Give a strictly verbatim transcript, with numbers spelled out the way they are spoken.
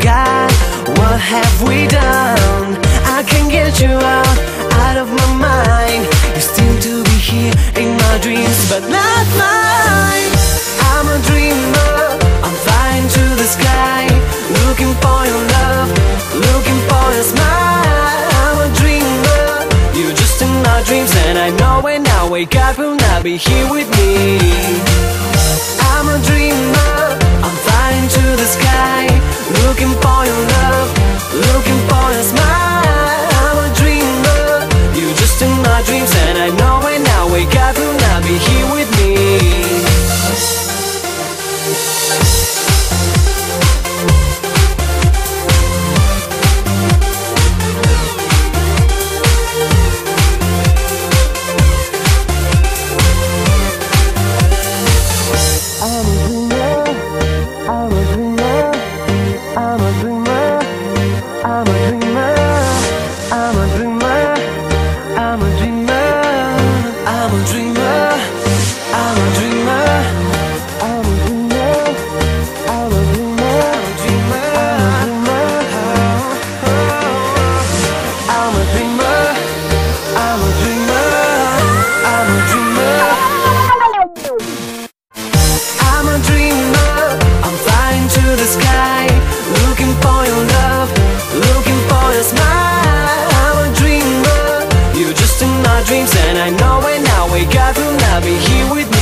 sky. What have we done? I can't get you out, out of my mind. You seem to be here in my dreams, but not mine. I'm a dreamer, I'm flying to the sky, looking for your love, looking for your smile. I'm a dreamer, you're just in my dreams, and I know when I wake up you'll not be here with me. I'm a dreamer, I'm flying to the sky, looking for your love, looking for your smile. I'm a dreamer, you're just in my dreams, and I know when I wake up you'll not be here with me. Dreams, and I know when I wake up you'll not be here with me.